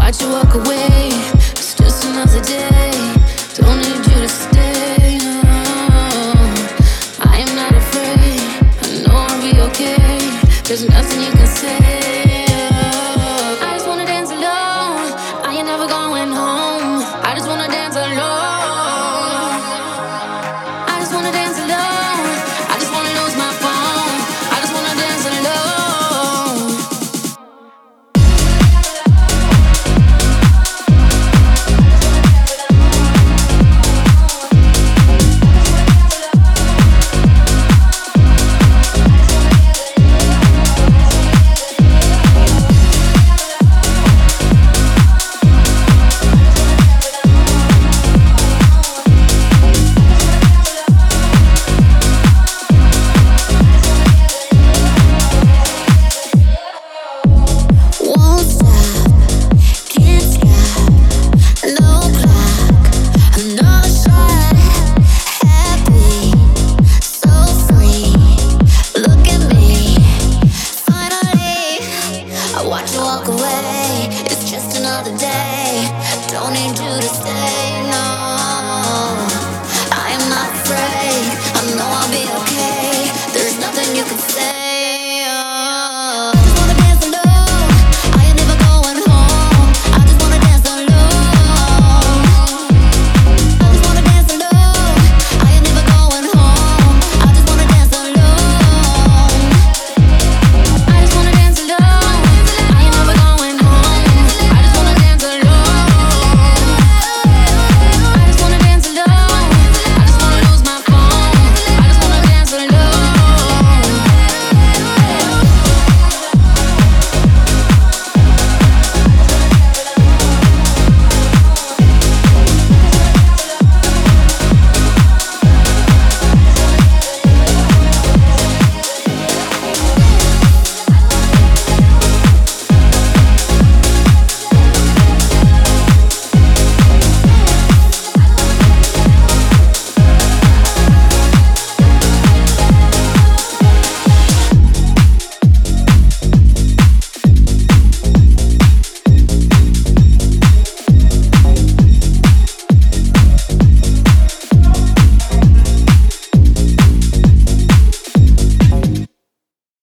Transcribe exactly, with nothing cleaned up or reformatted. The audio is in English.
Watch you walk away. It's just another day. Don't need you to stay. No, I am not afraid. I know I'll be okay. There's nothing you can say. I just wanna dance alone. I ain't never going home. I just wanna dance alone. I just wanna dance alone. I just wanna lose my phone. I just wanna dance alone. Watch you walk away. It's just another day.